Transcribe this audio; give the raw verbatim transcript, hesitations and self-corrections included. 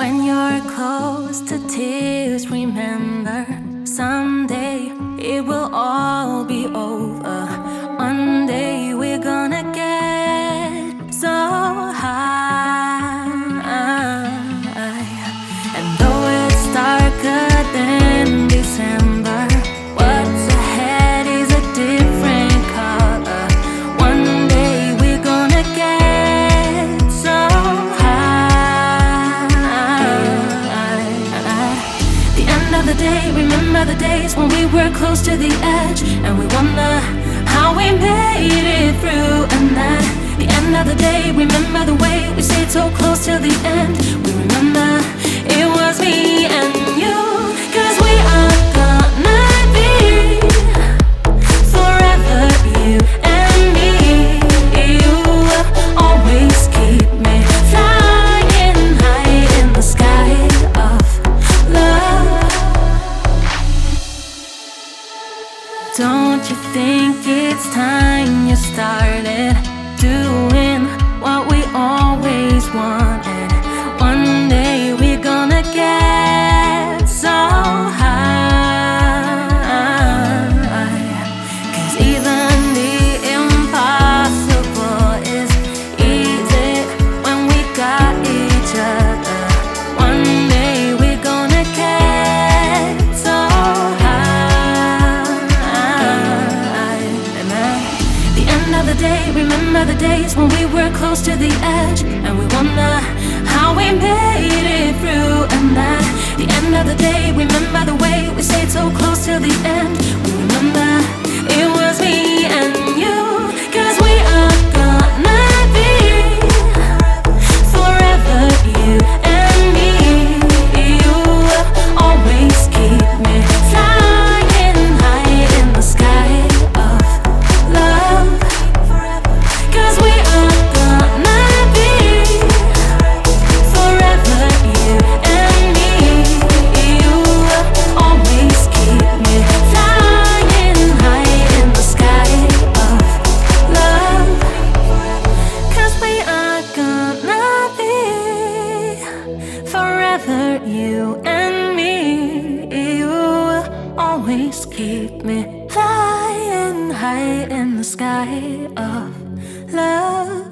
When you're close to tears, remember someday it will all be over. One day we're gonna get so high. And though it's darker than December, what's ahead is a different color. One day we're gonna get so high. The end of the day, remember the days when we were close to the edge, and we wonder how we made it through. And at the end of the day, remember the way we stayed so close till the end. We remember it was me and you, 'cause we are gonna be forever, you and me. You always keep me flying high in the sky of love. Don't you think it's time you started doing what we always wanted? One day we're gonna get so high, 'cause even the impossible is easy when we got each other. One day we're gonna get so high. And at the end of the day, remember the days when we were close to the edge, and we wonder how we made it through. And at the end of the day, remember the way we stayed so close till the end. We remember it was me and you, 'cause we are gonna be forever, you and me. You always keep me flying high in the sky of love, 'cause we are gonna be forever, you and me. You always keep me flying high in the sky of love, 'cause we are gonna be forever, you and me. You always keep me flying high in the sky of love.